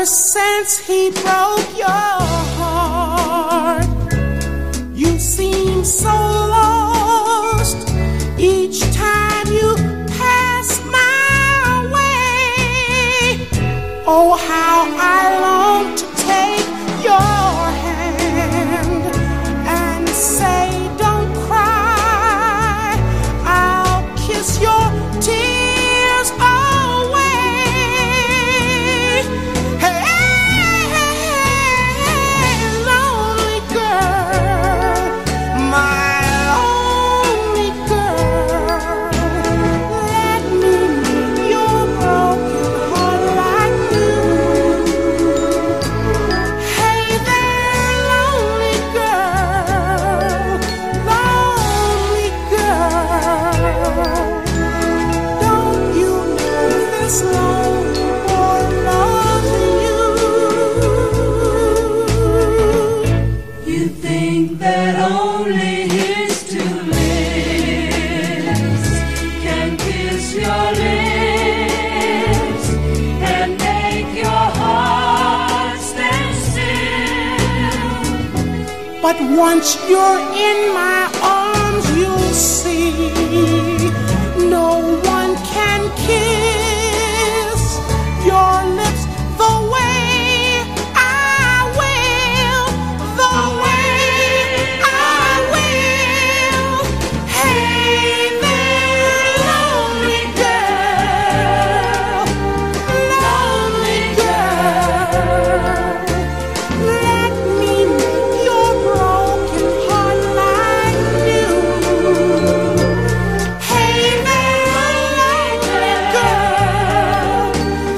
since he broke your heart, you seem so lost each time you pass my way. Oh, how I long to take your hand and say, don't cry, I'll kiss your tears away. But once you're in my arms, you'll see no one can kiss your lips the way I will, the way I will. Hey there, lonely girl, let me meet your broken heart like new. Hey there, lonely girl,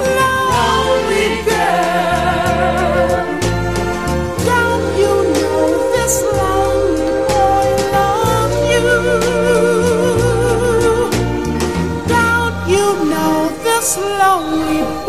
don't you know this lonely boy loves you? Don't you know this lonely boy